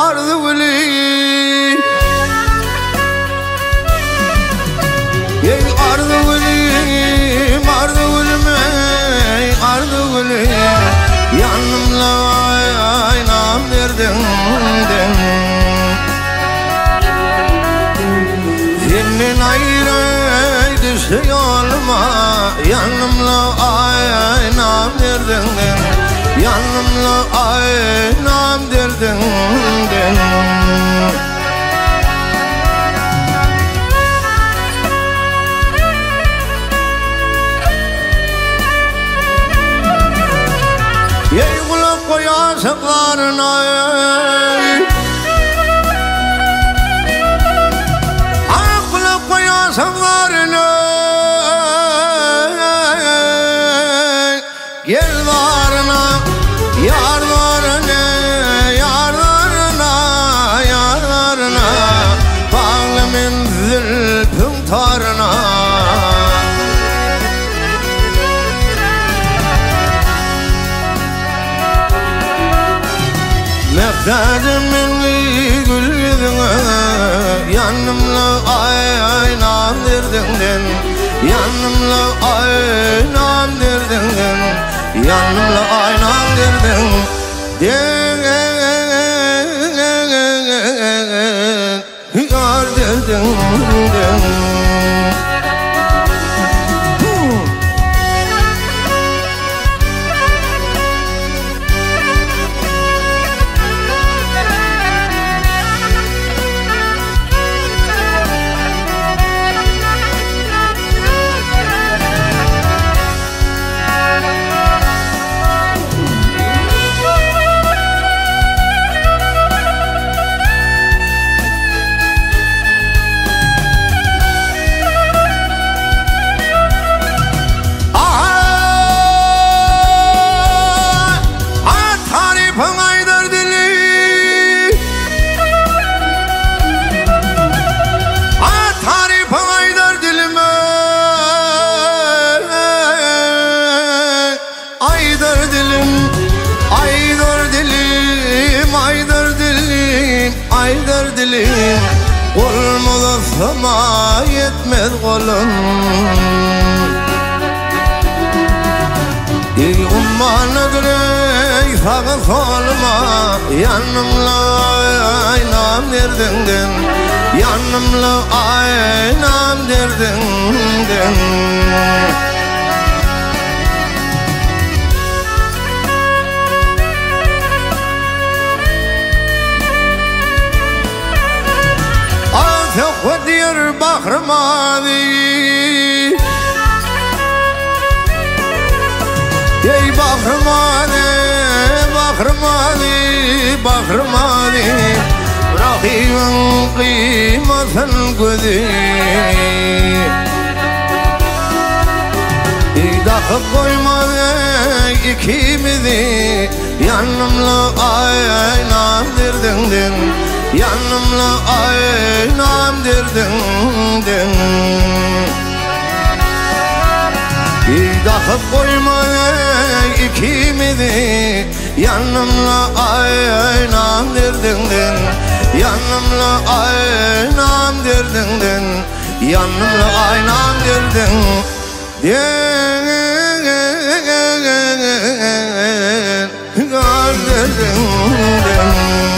ardı gülü ey ardı gülüm ardı gülüm ey ardı gülüm yanımla aynam derdin senin ayrı düştü yoluma yanımla aynam derdin yanımla aynam derdin ey kulak koyasıklarına kulak koyasıklarına gel varına yarlarına yarlarına yarlarına bağlamın zülfün tarına Mektademin gül yüzüne yanımla aynam derdin yanımla aynam derdin yanımla aynam derdin yar derdin Aydır dilim olmalı sana yetmez kolum ey ummanıdır ey sağı soluma yanımla aynam derdin yanımla aynam derdin ودير بحر ماضي يا بحر ماضي بحر ماضي بحر ماضي رقيبا قيمة القدي إذا خبوي ماضي كيمذي yanımla aynam derdin yanımla aynam derdin İdahıp koyma ikimizi yanımla aynam derdin yanımla aynam derdin yanımla aynam derdin derdin